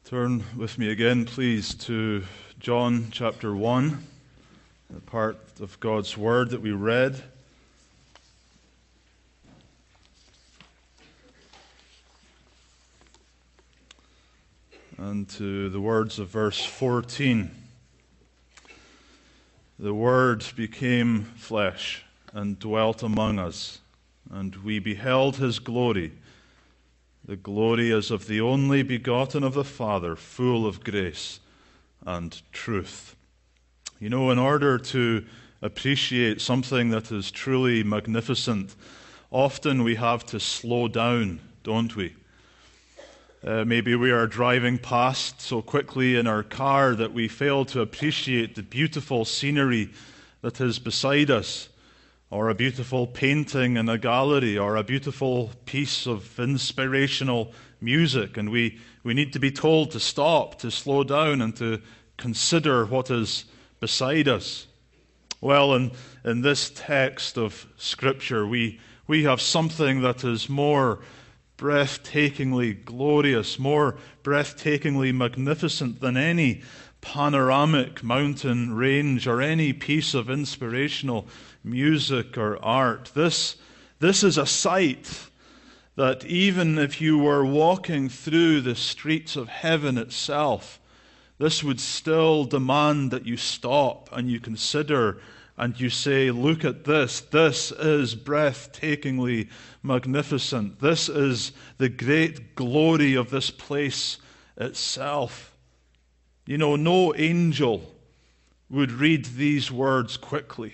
Turn with me again, please, to John chapter 1, the part of God's Word that we read. And to the words of verse 14. The Word became flesh and dwelt among us, and we beheld His glory, the glory as of the only begotten of the Father, full of grace and truth. You know, in order to appreciate something that is truly magnificent, often we have to slow down, don't we? Maybe we are driving past so quickly in our car that we fail to appreciate the beautiful scenery that is beside us, or a beautiful painting in a gallery, or a beautiful piece of inspirational music, and we need to be told to stop, to slow down, and to consider what is beside us. Well, in this text of Scripture, we have something that is more breathtakingly glorious, more breathtakingly magnificent than any panoramic mountain range or any piece of inspirational music or art. This is a sight that even if you were walking through the streets of heaven itself, this would still demand that you stop and you consider and you say, look at this. This is breathtakingly magnificent. This is the great glory of this place itself. You know, no angel would read these words quickly.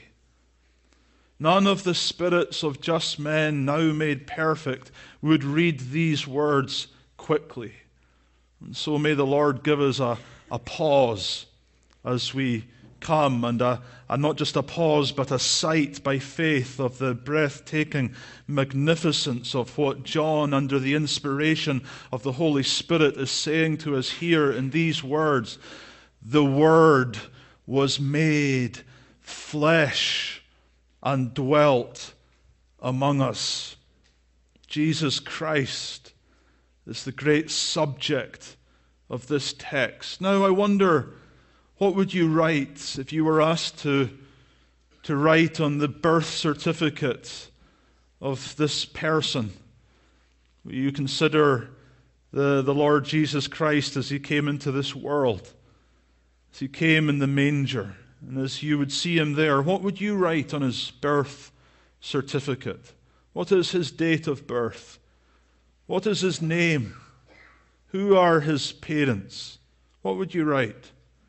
None of the spirits of just men now made perfect would read these words quickly. And so may the Lord give us a pause as we come, and not just a pause, but a sight by faith of the breathtaking magnificence of what John, under the inspiration of the Holy Spirit, is saying to us here in these words. The Word was made flesh and dwelt among us. Jesus Christ is the great subject of this text. Now I wonder, what would you write if you were asked to write on the birth certificate of this person? Will you consider the Lord Jesus Christ as He came into this world, as He came in the manger, and as you would see Him there? What would you write on His birth certificate? What is His date of birth? What is His name? Who are His parents? What would you write?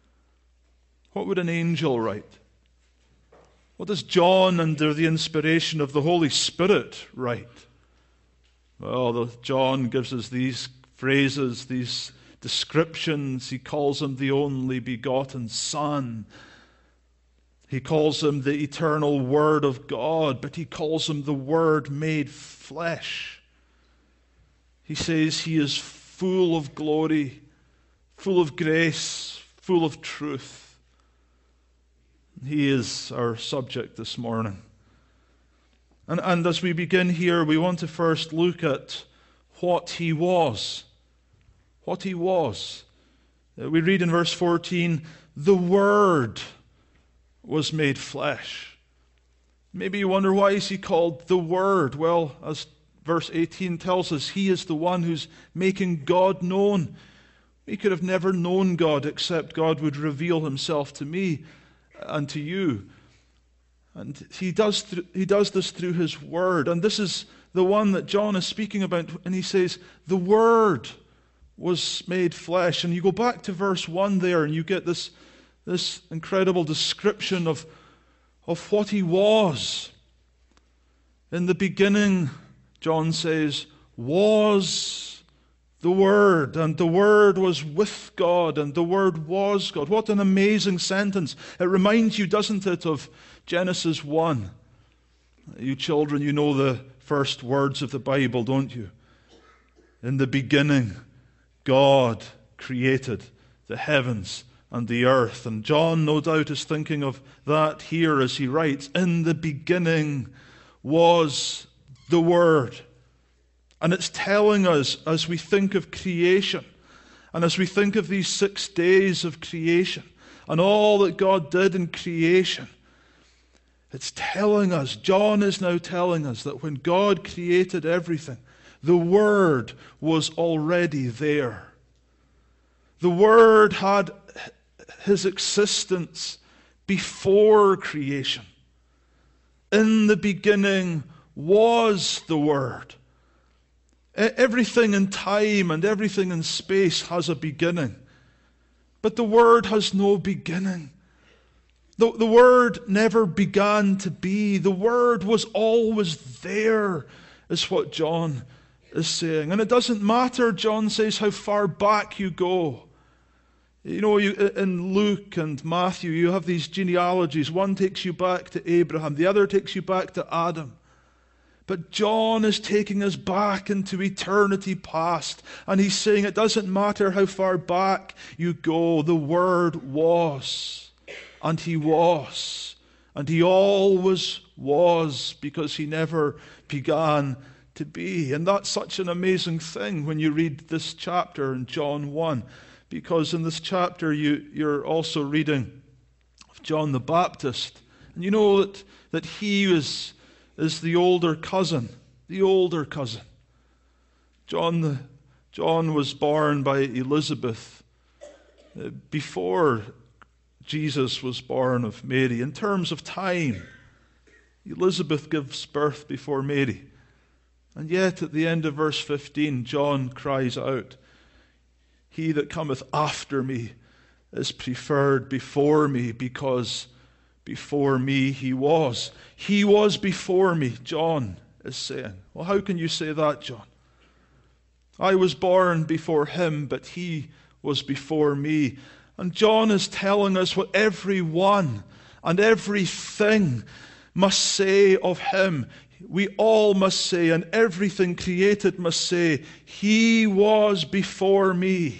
What would an angel write? What does John, under the inspiration of the Holy Spirit, write? Well, John gives us these phrases, these descriptions. He calls Him the only begotten Son. He calls Him the eternal Word of God, but he calls Him the Word made flesh. He says He is full of glory, full of grace, full of truth. He is our subject this morning. And as we begin here, we want to first look at what He was. What He was. We read in verse 14, the Word was made flesh. Maybe you wonder, why is He called the Word? Well, as verse 18 tells us, He is the one who's making God known. We could have never known God except God would reveal Himself to me and to you. And He does this through His Word. And this is the one that John is speaking about. And he says, the Word was made flesh. And you go back to verse 1 there, and you get this incredible description of what He was. In the beginning, John says, was the Word, and the Word was with God, and the Word was God. What an amazing sentence. It reminds you, doesn't it, of Genesis 1. You children, you know the first words of the Bible, don't you? In the beginning, God created the heavens and the earth. And John, no doubt, is thinking of that here as he writes, in the beginning was the Word. And it's telling us, as we think of creation, And as we think of these 6 days of creation and all that God did in creation, it's telling us, John is now telling us, that when God created everything, the Word was already there. The Word had his existence before creation. In the beginning was the Word. Everything in time and everything in space has a beginning. But the Word has no beginning. The Word never began to be. The Word was always there, is what John is saying. And it doesn't matter, John says, how far back you go. You know, in Luke and Matthew, you have these genealogies. One takes you back to Abraham, the other takes you back to Adam. But John is taking us back into eternity past. And he's saying it doesn't matter how far back you go, the Word was. And he was. And he always was, because he never began to be. And that's such an amazing thing when you read this chapter in John 1. Because in this chapter you're also reading of John the Baptist. And you know that he is the older cousin. The older cousin. John was born by Elizabeth before Jesus was born of Mary. In terms of time, Elizabeth gives birth before Mary. And yet at the end of verse 15, John cries out, "He that cometh after me is preferred before me, because before me he was." He was before me, John is saying. Well, how can you say that, John? I was born before him, but he was before me. And John is telling us what everyone and everything must say of him. We all must say, and everything created must say, he was before me.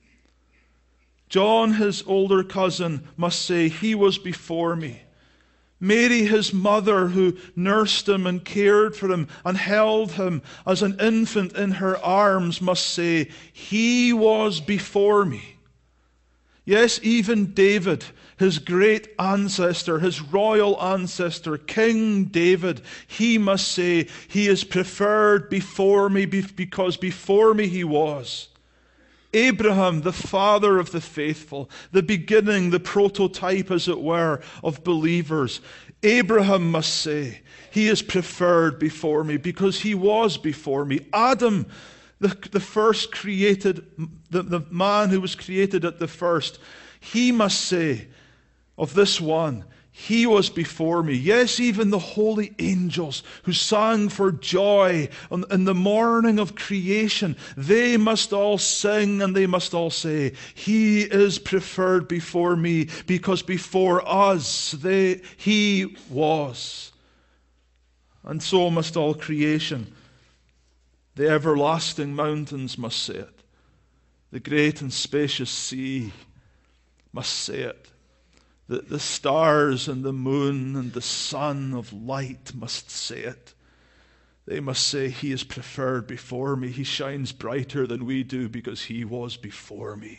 John, his older cousin, must say, he was before me. Mary, his mother, who nursed him and cared for him and held him as an infant in her arms, must say, he was before me. Yes, even David, his great ancestor, his royal ancestor, King David, he must say, he is preferred before me, because before me he was. Abraham, the father of the faithful, the beginning, the prototype, as it were, of believers. Abraham must say, he is preferred before me, because he was before me. Adam, the first created, the man who was created at the first, he must say of this one, he was before me. Yes, even the holy angels who sang for joy in the morning of creation, they must all sing and they must all say, he is preferred before me, because before us he was. And so must all creation. The everlasting mountains must say it. The great and spacious sea must say it. The stars and the moon and the sun of light must say it. They must say, he is preferred before me. He shines brighter than we do because he was before me.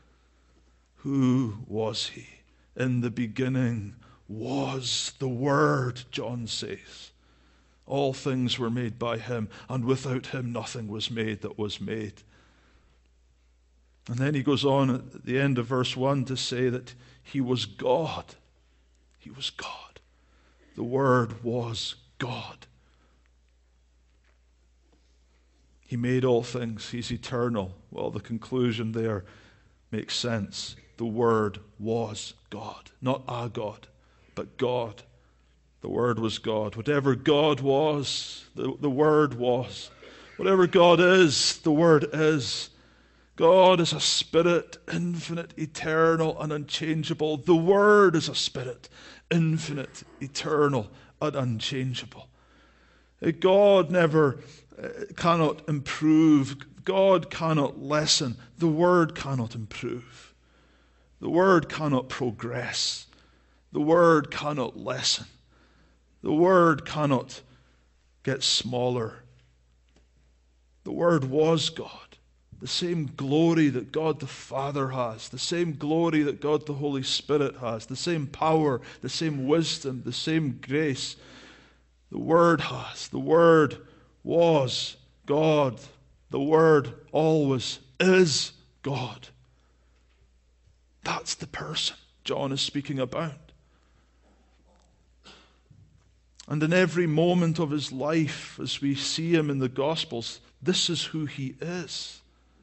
Who was he? In the beginning was the Word, John says. All things were made by him, and without him nothing was made that was made. And then he goes on at the end of verse 1 to say that he was God. He was God. The Word was God. He made all things. He's eternal. Well, the conclusion there makes sense. The Word was God. Not a God, but God. The Word was God. Whatever God was, the Word was. Whatever God is, the Word is. God is a spirit, infinite, eternal, and unchangeable. The Word is a spirit, infinite, eternal, and unchangeable. God never cannot improve. God cannot lessen. The Word cannot improve. The Word cannot progress. The Word cannot lessen. The Word cannot get smaller. The Word was God. The same glory that God the Father has, the same glory that God the Holy Spirit has, the same power, the same wisdom, the same grace the Word has. The Word was God. The Word always is God. That's the person John is speaking about. And in every moment of his life, as we see him in the Gospels, this is who he is.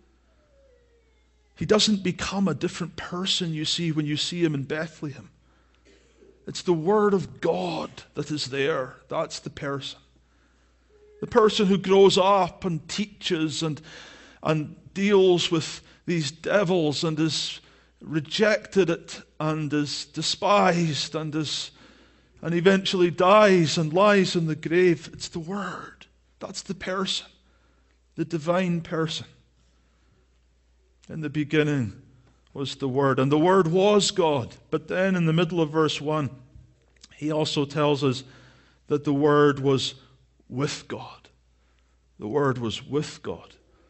He doesn't become a different person, you see, when you see him in Bethlehem. It's the Word of God that is there. That's the person. The person who grows up and teaches and deals with these devils and is rejected it and is despised and eventually dies and lies in the grave. It's the Word. That's the person, the divine person. In the beginning was the Word, and the Word was God. But then in the middle of verse 1, he also tells us that the Word was with God. The Word was with God.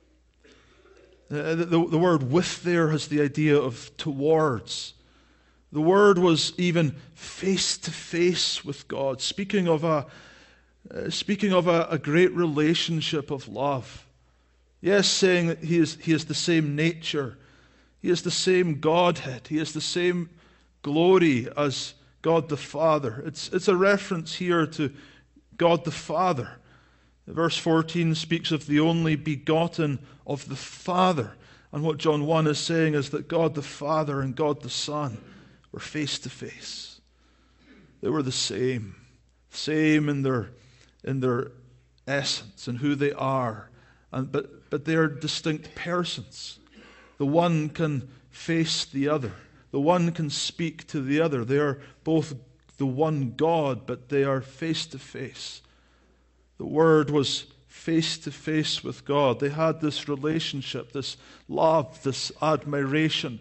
The word with there has the idea of towards. The Word was even face to face with God, speaking of a great relationship of love. Yes, saying that he is the same nature. He is the same Godhead. He is the same glory as God the Father. It's a reference here to God the Father. Verse 14 speaks of the only begotten of the Father. And what John 1 is saying is that God the Father and God the Son were face to face. They were the same in their essence and who they are. But they are distinct persons. The one can face the other. The one can speak to the other. They are both the one God, but they are face to face. The Word was face to face with God. They had this relationship, this love, this admiration.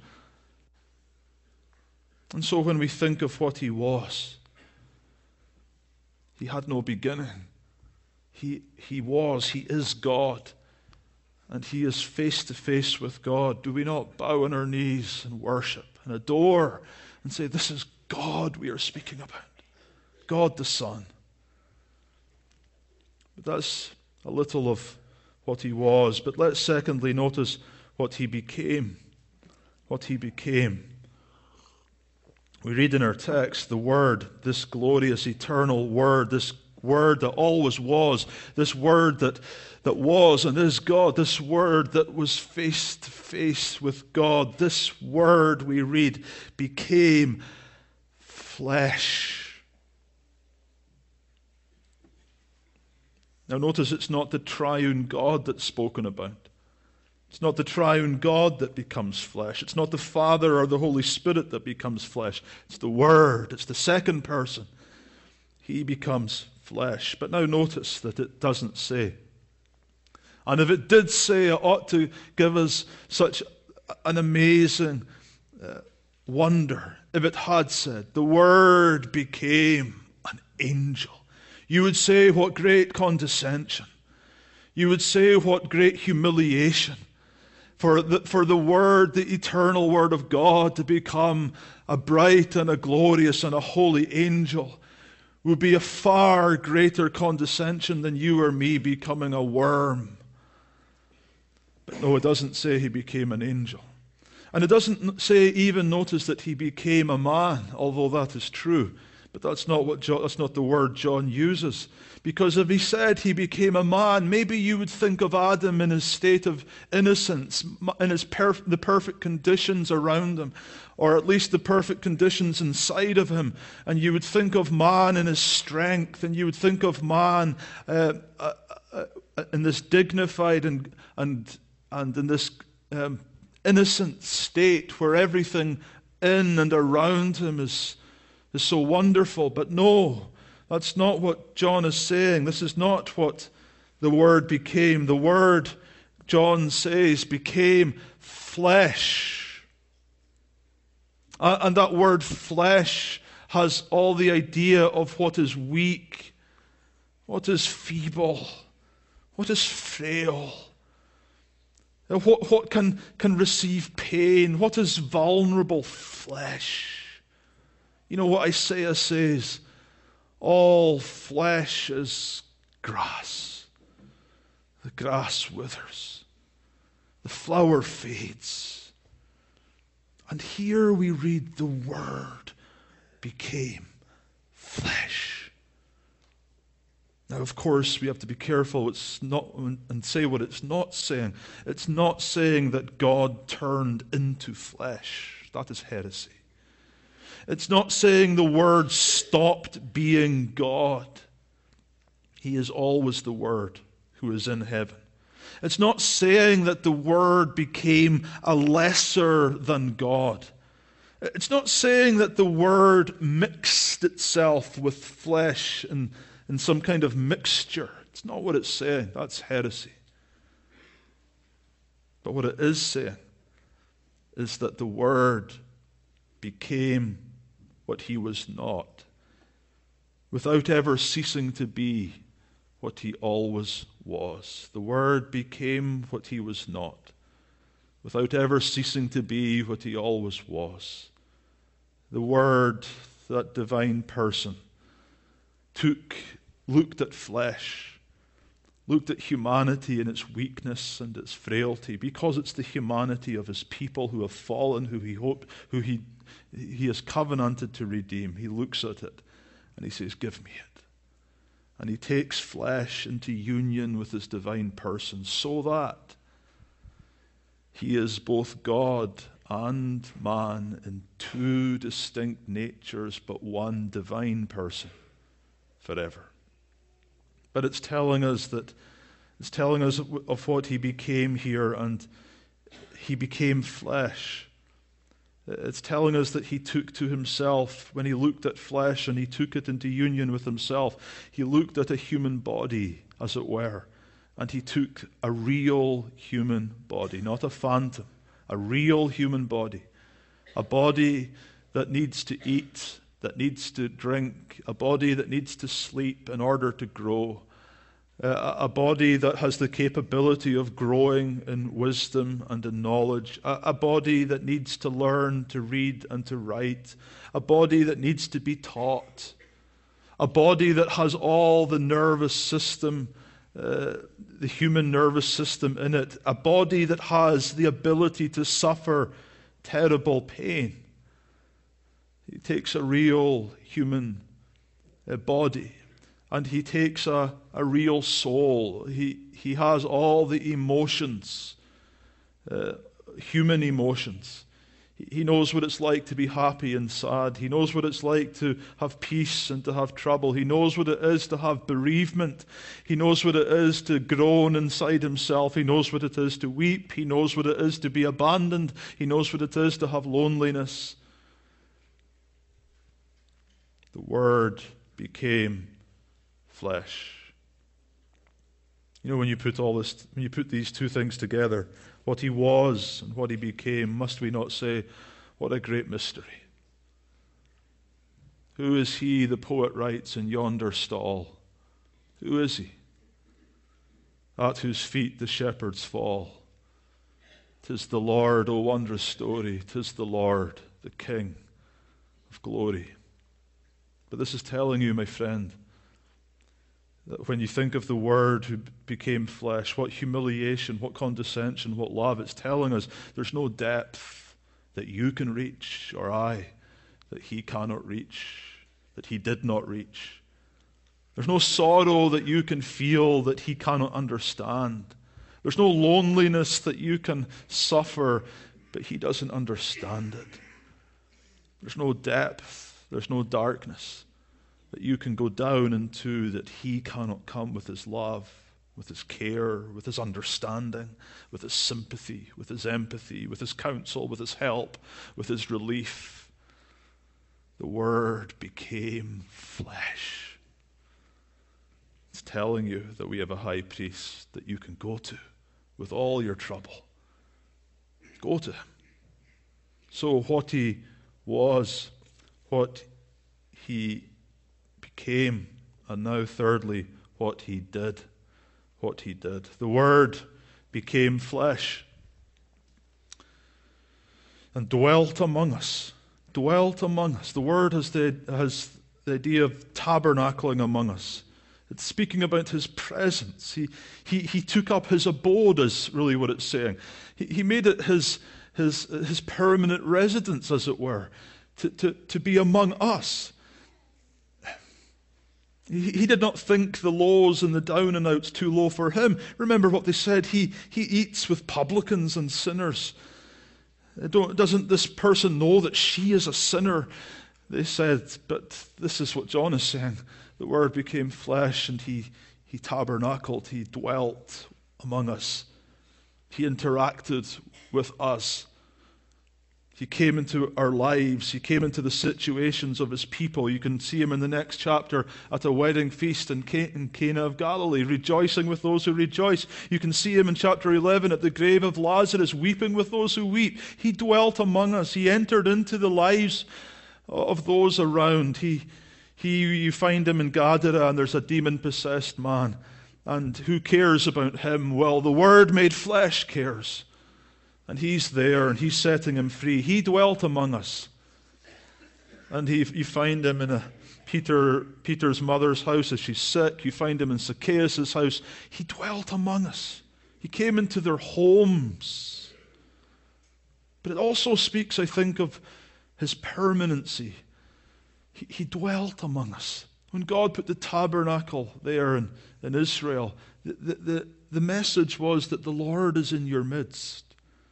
And so when we think of what he was, he had no beginning. He is God. And he is face to face with God. Do we not bow on our knees and worship and adore and say, this is God we are speaking about? God the Son. But that's a little of what he was. But let's secondly notice what he became. What he became. We read in our text the Word, this glorious eternal Word, this Word that always was, this Word that was and is God, this Word that was face to face with God, this Word, we read, became flesh. Now notice it's not the triune God that's spoken about. It's not the triune God that becomes flesh. It's not the Father or the Holy Spirit that becomes flesh. It's the Word. It's the second person. He becomes flesh. But now notice that it doesn't say. And if it did say, it ought to give us such an amazing wonder. If it had said, the Word became an angel, you would say, what great condescension. You would say, what great humiliation. For the Word, the eternal Word of God, to become a bright and a glorious and a holy angel would be a far greater condescension than you or me becoming a worm. But no, it doesn't say he became an angel. And it doesn't say, even notice that he became a man, although that is true. But that's not the word John uses. Because if he said he became a man, maybe you would think of Adam in his state of innocence, in the perfect conditions around him, or at least the perfect conditions inside of him. And you would think of man in his strength, and you would think of man in this dignified and in this innocent state where everything in and around him is so wonderful. But no, that's not what John is saying. This is not what the Word became. The Word, John says, became flesh. And that word flesh has all the idea of what is weak, what is feeble, what is frail. What can receive pain? What is vulnerable? Flesh. You know what Isaiah says? All flesh is grass. The grass withers. The flower fades. And here we read the Word became flesh. Now, of course, we have to be careful and say what it's not saying. It's not saying that God turned into flesh. That is heresy. It's not saying the Word stopped being God. He is always the Word who is in heaven. It's not saying that the Word became a lesser than God. It's not saying that the Word mixed itself with flesh in some kind of mixture. It's not what it's saying. That's heresy. But what it is saying is that the Word became what He was not, without ever ceasing to be what He always was. The Word became what He was not, without ever ceasing to be what He always was. The Word, that divine person, looked at flesh, looked at humanity and its weakness and its frailty, because it's the humanity of His people who have fallen, who He has covenanted to redeem. He looks at it and He says, "Give me it." And He takes flesh into union with His divine person, so that He is both God and man in two distinct natures, but one divine person forever. But it's telling us of what He became here, and He became flesh. It's telling us that He took to Himself, when He looked at flesh and He took it into union with Himself, He looked at a human body, as it were, and He took a real human body, not a phantom, a real human body, a body that needs to eat, that needs to drink, a body that needs to sleep in order to grow, a body that has the capability of growing in wisdom and in knowledge, a body that needs to learn to read and to write, a body that needs to be taught, a body that has all the nervous system, the human nervous system in it, a body that has the ability to suffer terrible pain. He takes a real human body, and He takes a real soul. He has all the emotions, human emotions. He knows what it's like to be happy and sad. He knows what it's like to have peace and to have trouble. He knows what it is to have bereavement. He knows what it is to groan inside himself. He knows what it is to weep. He knows what it is to be abandoned. He knows what it is to have loneliness. The Word became flesh. You know, when you put these two things together, what He was and what He became, must we not say, what a great mystery? Who is He, the poet writes, in yonder stall? Who is He? At whose feet the shepherds fall. 'Tis the Lord, O wondrous story, 'tis the Lord, the King of glory. But this is telling you, my friend, that when you think of the Word who became flesh, what humiliation, what condescension, what love, it's telling us there's no depth that you can reach, or I, that He cannot reach, that He did not reach. There's no sorrow that you can feel that He cannot understand. There's no loneliness that you can suffer, but He doesn't understand it. There's no depth, there's no darkness that you can go down into that He cannot come with His love, with His care, with His understanding, with His sympathy, with His empathy, with His counsel, with His help, with His relief. The Word became flesh. It's telling you that we have a high priest that you can go to with all your trouble. Go to Him. So what He was, what He became, and now thirdly, what He did. What He did. The Word became flesh. and dwelt among us. Dwelt among us. The word has the idea of tabernacling among us. It's speaking about his presence. He took up his abode, is really what it's saying. He made it his permanent residence, as it were, to be among us. He did not think the lows and the down and outs too low for him. Remember what they said, he eats with publicans and sinners. Doesn't this person know that she is a sinner? They said, but this is what John is saying. The Word became flesh and he tabernacled, he dwelt among us. He interacted with us. He came into our lives. He came into the situations of his people. You can see him in the next chapter at a wedding feast in Cana of Galilee, rejoicing with those who rejoice. You can see him in chapter 11 at the grave of Lazarus, weeping with those who weep. He dwelt among us. He entered into the lives of those around. You find him in Gadara, and there's a demon-possessed man. And who cares about him? Well, the Word made flesh cares. And he's there, and he's setting him free. He dwelt among us. And you find him in Peter's mother's house as she's sick. You find him in Zacchaeus' house. He dwelt among us. He came into their homes. But it also speaks, I think, of his permanency. He dwelt among us. When God put the tabernacle there in Israel, the message was that the Lord is in your midst.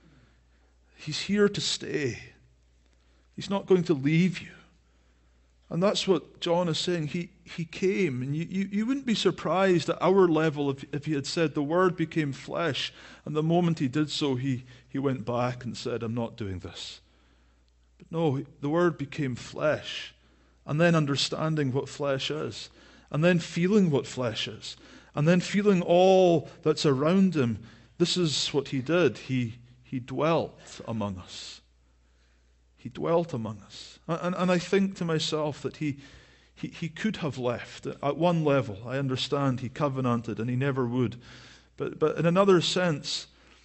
He's here to stay. He's not going to leave you. And that's what John is saying. He came, and you wouldn't be surprised at our level if he had said the Word became flesh, and the moment he did so, he went back and said, I'm not doing this. But no, the Word became flesh, and then understanding what flesh is, and then feeling what flesh is, and then feeling all that's around him. This is what he did. He dwelt among us. He dwelt among us. And I think to myself that he could have left. At one level, I understand he covenanted and he never would. But in another sense,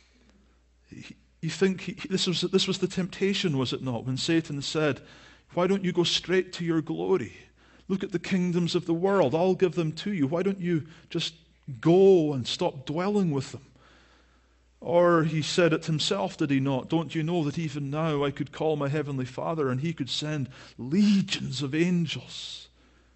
you think this was the temptation, was it not? When Satan said, why don't you go straight to your glory? Look at the kingdoms of the world. I'll give them to you. Why don't you just go and stop dwelling with them? Or he said it himself, did he not? Don't you know that even now I could call my heavenly Father and he could send legions of angels?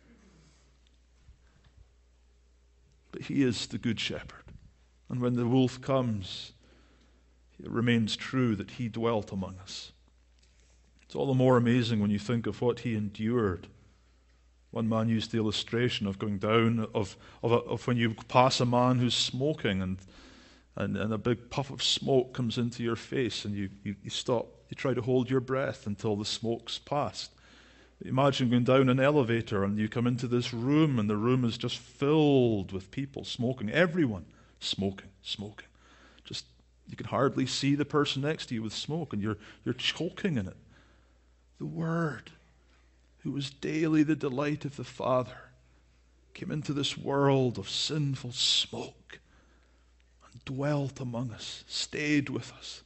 But he is the good shepherd. And when the wolf comes, it remains true that he dwelt among us. It's all the more amazing when you think of what he endured. One man used the illustration of going down, of when you pass a man who's smoking and a big puff of smoke comes into your face and you stop. You try to hold your breath until the smoke's passed. Imagine going down an elevator and you come into this room and the room is just filled with people smoking. Everyone smoking. Just you can hardly see the person next to you with smoke and you're choking in it. The Word, who was daily the delight of the Father, came into this world of sinful smoke. Dwelt among us, stayed with us.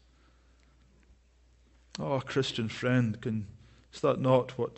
Oh, Christian friend, is that not what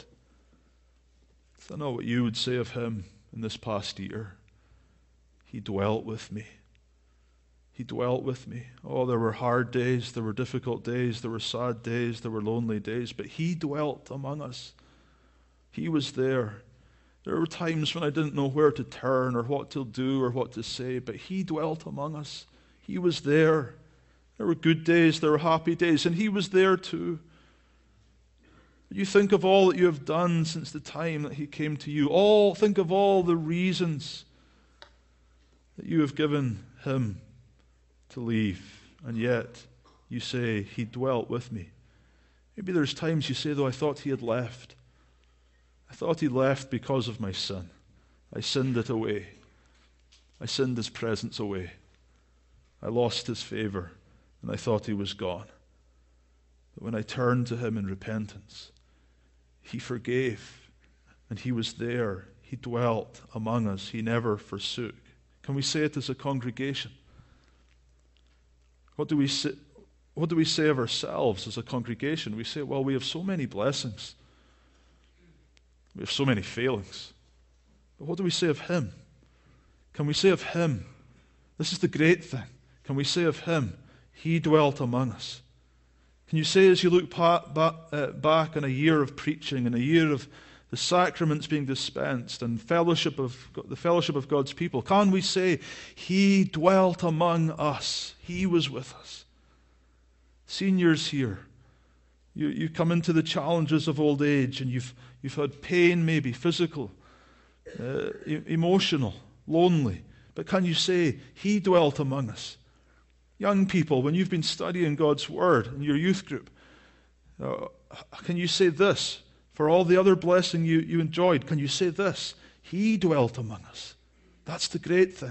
you would say of him in this past year? He dwelt with me. He dwelt with me. Oh, there were hard days, there were difficult days, there were sad days, there were lonely days, but he dwelt among us. He was there. There were times when I didn't know where to turn or what to do or what to say, but he dwelt among us. He was there. There were good days, there were happy days, and he was there too. You think of all that you have done since the time that he came to you. Think of all the reasons that you have given him to leave, and yet you say, he dwelt with me. Maybe there's times you say, though, I thought he had left. I thought he left because of my sin. I sinned it away. I sinned his presence away. I lost his favor, and I thought he was gone. But when I turned to him in repentance, he forgave, and he was there. He dwelt among us. He never forsook. Can we say it as a congregation? What do we say? what do we say of ourselves as a congregation? We say, well, we have so many blessings. We have so many failings. But what do we say of him? Can we say of him, this is the great thing, can we say of him, he dwelt among us? Can you say, as you look back on a year of preaching and a year of the sacraments being dispensed and the fellowship of God's people, can we say, he dwelt among us, he was with us? Seniors here, you come into the challenges of old age and you've had pain, maybe physical, emotional, lonely, but can you say, he dwelt among us? Young people, when you've been studying God's Word in your youth group, can you say this? For all the other blessing you enjoyed, can you say this? He dwelt among us. That's the great thing.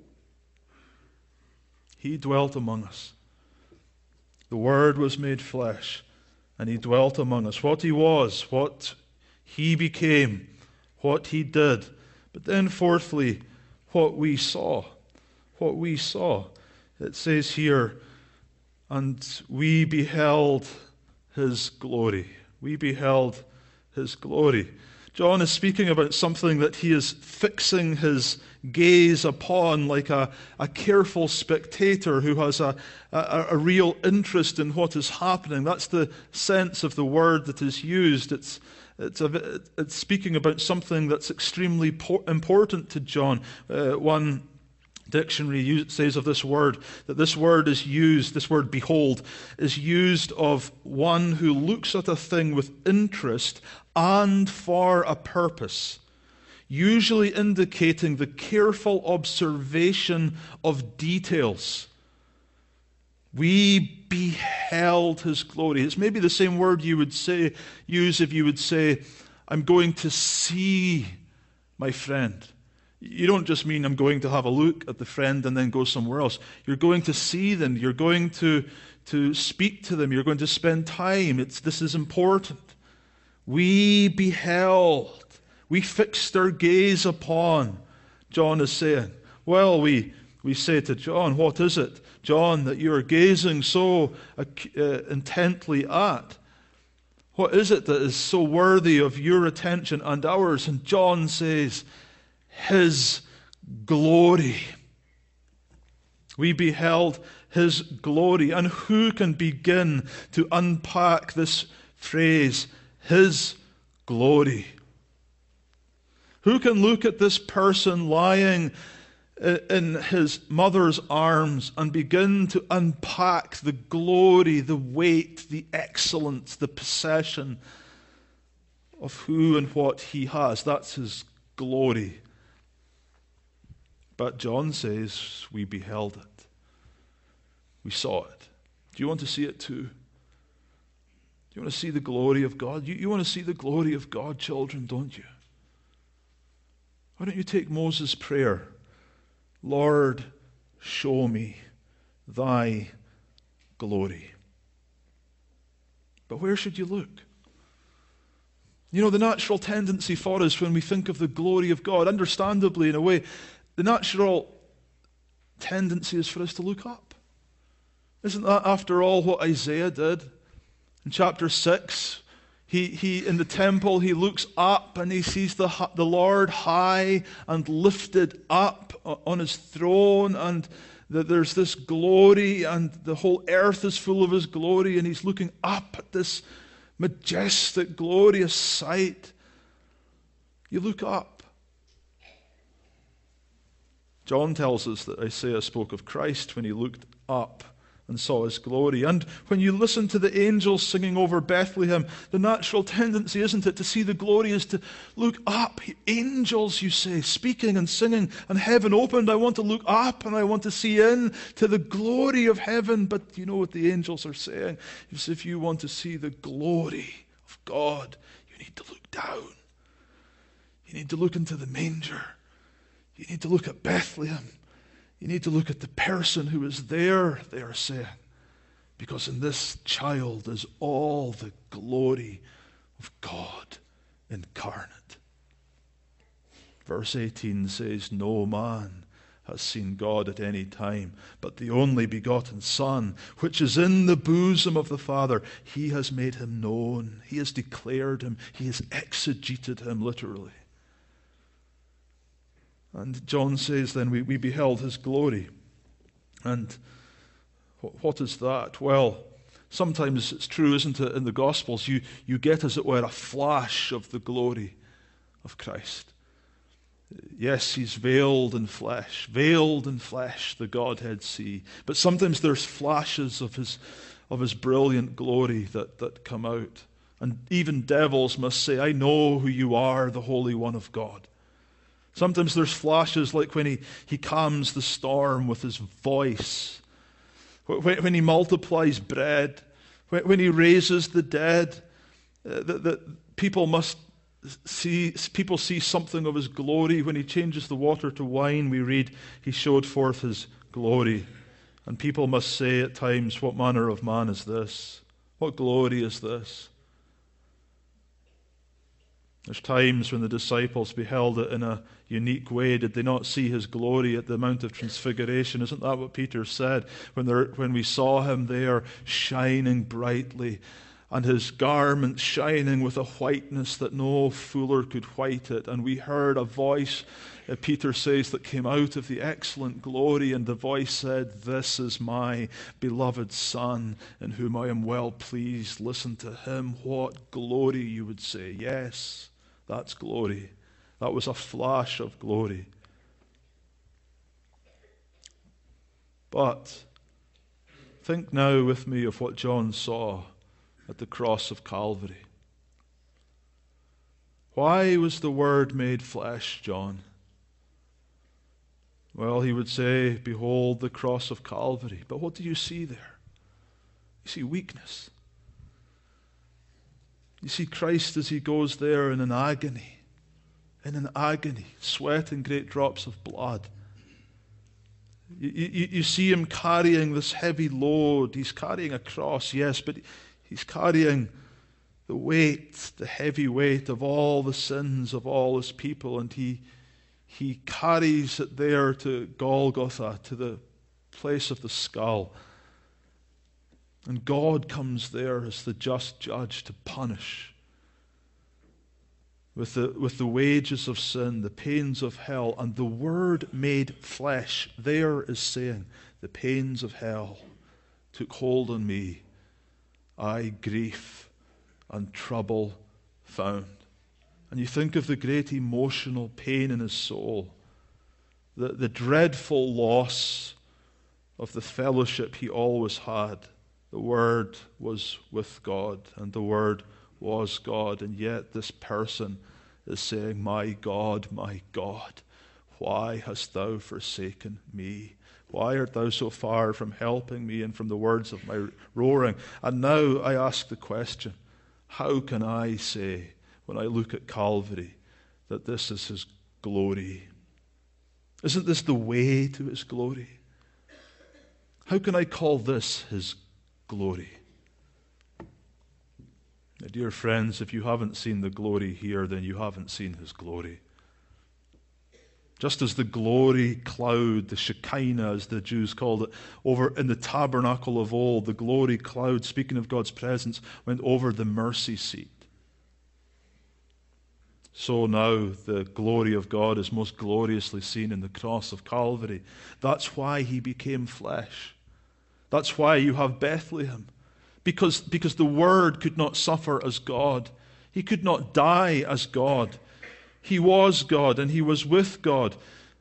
He dwelt among us. The Word was made flesh, and he dwelt among us. What he was, what he became, what he did. But then fourthly, what we saw. What we saw. It says here, and we beheld his glory. We beheld his glory. John is speaking about something that he is fixing his gaze upon like a careful spectator who has a real interest in what is happening. That's the sense of the word that is used. It's speaking about something that's extremely important to John. One dictionary says of this word that this word behold, is used of one who looks at a thing with interest and for a purpose, usually indicating the careful observation of details. We beheld his glory. It's maybe the same word you would use if you would say, I'm going to see my friend. You don't just mean I'm going to have a look at the friend and then go somewhere else. You're going to see them. You're going to speak to them. You're going to spend time. This is important. We beheld. We fixed our gaze upon. John is saying. Well, we say to John, what is it, John, that you are gazing so intently at? What is it that is so worthy of your attention and ours? And John says, his glory. We beheld his glory. And who can begin to unpack this phrase, his glory? Who can look at this person lying in his mother's arms and begin to unpack the glory, the weight, the excellence, the possession of who and what he has? That's his glory. But John says, we beheld it. We saw it. Do you want to see it too? Do you want to see the glory of God? You want to see the glory of God, children, don't you? Why don't you take Moses' prayer? Lord, show me thy glory. But where should you look? You know, the natural tendency for us when we think of the glory of God, understandably in a way, the natural tendency is for us to look up. Isn't that, after all, what Isaiah did? In chapter 6, he in the temple, he looks up and he sees the Lord high and lifted up on his throne, and there's this glory, and the whole earth is full of his glory, and he's looking up at this majestic, glorious sight. You look up. John tells us that Isaiah spoke of Christ when he looked up and saw his glory. And when you listen to the angels singing over Bethlehem, the natural tendency, isn't it, to see the glory is to look up. Angels, you say, speaking and singing, and heaven opened. I want to look up and I want to see in to the glory of heaven. But you know what the angels are saying? Is if you want to see the glory of God, you need to look down. You need to look into the manger. You need to look at Bethlehem. You need to look at the person who is there, they are saying. Because in this child is all the glory of God incarnate. Verse 18 says, no man has seen God at any time, but the only begotten Son, which is in the bosom of the Father, he has made him known. He has declared him. He has exegeted him literally. And John says then we beheld his glory. And what is that? Well, sometimes it's true, isn't it, in the Gospels, you get, as it were, a flash of the glory of Christ. Yes, he's veiled in flesh, the Godhead see. But sometimes there's flashes of his brilliant glory that come out. And even devils must say, I know who you are, the Holy One of God. Sometimes there's flashes like when he calms the storm with his voice, when he multiplies bread, when he raises the dead, that people see something of his glory. When he changes the water to wine, we read, he showed forth his glory. And people must say at times, what manner of man is this? What glory is this? There's times when the disciples beheld it in a unique way. Did they not see his glory at the Mount of Transfiguration? Isn't that what Peter said? When we saw him there shining brightly, and his garment shining with a whiteness that no fuller could white it. And we heard a voice, Peter says, that came out of the excellent glory, and the voice said, this is my beloved Son, in whom I am well pleased. Listen to him. What glory, you would say. Yes, that's glory. That was a flash of glory. But think now with me of what John saw at the cross of Calvary. Why was the Word made flesh, John? Well, he would say, behold the cross of Calvary. But what do you see there? You see weakness. You see Christ as he goes there in an agony, sweating great drops of blood. You see him carrying this heavy load. He's carrying a cross, yes, but he's carrying the heavy weight of all the sins of all his people, and he carries it there to Golgotha, to the place of the skull. And God comes there as the just judge to punish with the wages of sin, the pains of hell, and the Word made flesh there is saying, the pains of hell took hold on me. I grief and trouble found. And you think of the great emotional pain in his soul, the dreadful loss of the fellowship he always had. The Word was with God, and the Word was God, and yet this person is saying, my God, why hast thou forsaken me? Why art thou so far from helping me and from the words of my roaring? And now I ask the question, how can I say, when I look at Calvary, that this is his glory? Isn't this the way to his glory? How can I call this his glory? My dear friends, if you haven't seen the glory here, then you haven't seen his glory. Just as the glory cloud, the Shekinah as the Jews called it, over in the tabernacle of old, the glory cloud, speaking of God's presence, went over the mercy seat. So now the glory of God is most gloriously seen in the cross of Calvary. That's why he became flesh. That's why you have Bethlehem. Because the Word could not suffer as God. He could not die as God. He was God and he was with God.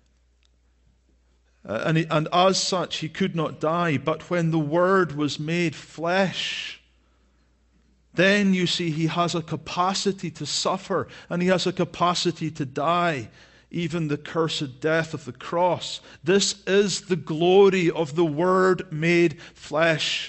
And as such, he could not die. But when the Word was made flesh, then you see he has a capacity to suffer and he has a capacity to die, even the cursed death of the cross. This is the glory of the Word made flesh.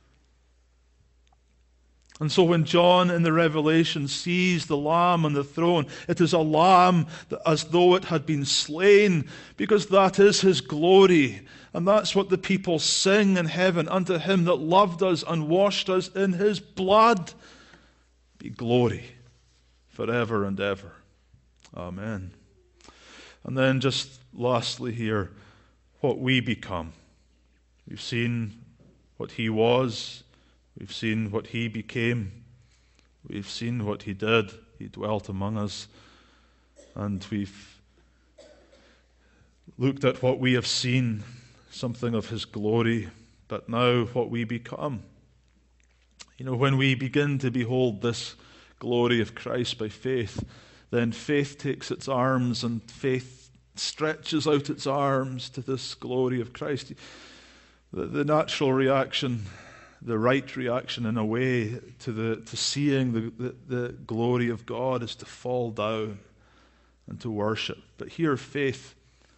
And so when John in the Revelation sees the Lamb on the throne, it is a lamb as though it had been slain, because that is his glory. And that's what the people sing in heaven, unto him that loved us and washed us in his blood be glory forever and ever. Amen. And then just lastly here, what we become. We've seen what he was. We've seen what he became. We've seen what he did. He dwelt among us. And we've looked at what we have seen, something of his glory, but now what we become. You know, when we begin to behold this glory of Christ by faith, then faith takes its arms and faith stretches out its arms to this glory of Christ. The natural reaction, the right reaction in a way to seeing the glory of God is to fall down and to worship. But here faith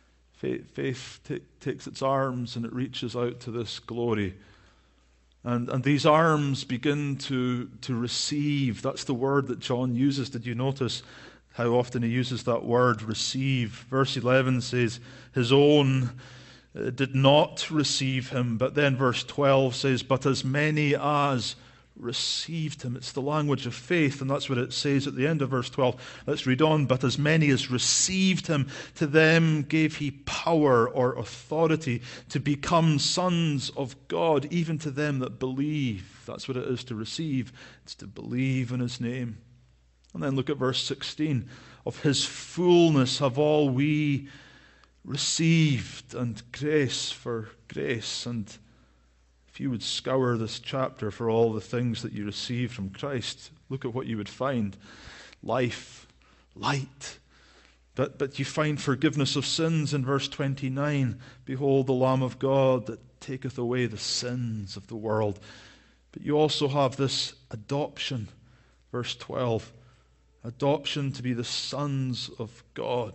takes its arms and it reaches out to this glory. And these arms begin to receive. That's the word that John uses. Did you notice how often he uses that word, receive? Verse 11 says, his own did not receive him. But then verse 12 says, but as many as received him. It's the language of faith, and that's what it says at the end of verse 12. Let's read on. But as many as received him, to them gave he power or authority to become sons of God, even to them that believe. That's what it is to receive. It's to believe in his name. And then look at verse 16. Of his fullness have all we received, and grace for grace. And if you would scour this chapter for all the things that you receive from Christ, look at what you would find. Life, light. But you find forgiveness of sins in verse 29. Behold the Lamb of God that taketh away the sins of the world. But you also have this adoption, verse 12. Adoption to be the sons of God.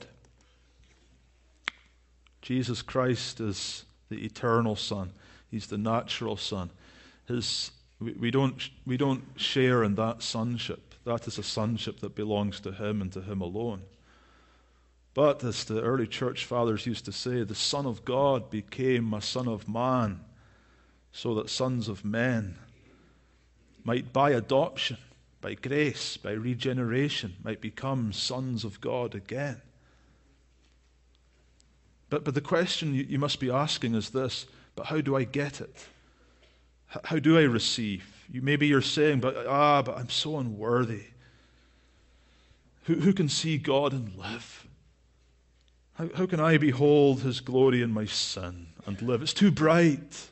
Jesus Christ is the eternal Son. He's the natural Son. We don't share in that sonship. That is a sonship that belongs to him and to him alone. But as the early church fathers used to say, the Son of God became a son of man, so that sons of men might, by adoption, by grace, by regeneration, might become sons of God again. But the question you must be asking is this: but how do I get it? How do I receive? Maybe you're saying, but I'm so unworthy. Who can see God and live? How can I behold his glory in my sin and live? It's too bright.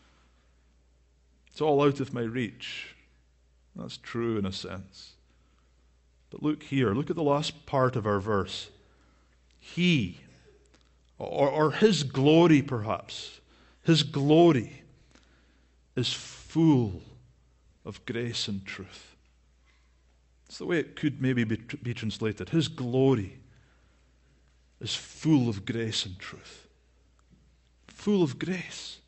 It's all out of my reach. That's true in a sense. But look here. Look at the last part of our verse. He, or his glory perhaps, his glory is full of grace and truth. It's the way it could maybe be translated. His glory is full of grace and truth. Full of grace.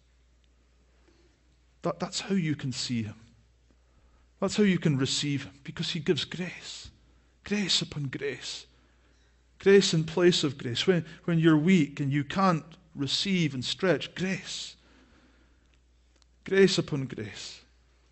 That's how you can see him. That's how you can receive him, because he gives grace. Grace upon grace. Grace in place of grace. When you're weak and you can't receive and stretch, grace. Grace upon grace.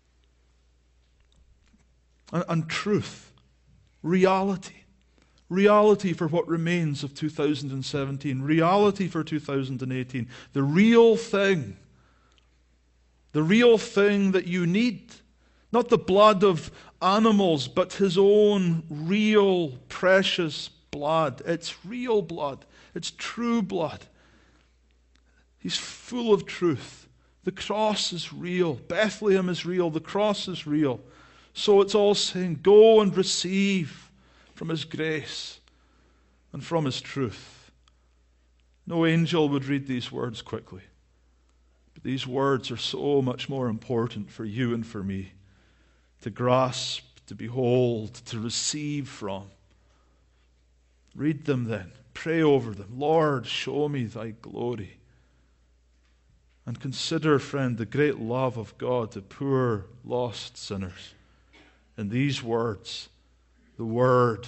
And truth. Reality. Reality for what remains of 2017. Reality for 2018. The real thing. The real thing that you need. Not the blood of animals, but his own real, precious blood. It's real blood. It's true blood. He's full of truth. The cross is real. Bethlehem is real. The cross is real. So it's all saying, go and receive from his grace and from his truth. No angel would read these words quickly. But these words are so much more important for you and for me to grasp, to behold, to receive from. Read them then. Pray over them. Lord, show me thy glory. And consider, friend, the great love of God to poor, lost sinners. In these words, the Word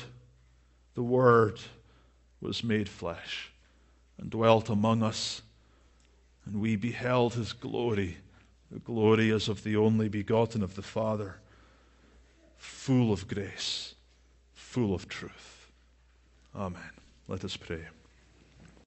was made flesh and dwelt among us, and we beheld his glory, the glory as of the only begotten of the Father, full of grace, full of truth. Amen. Let us pray.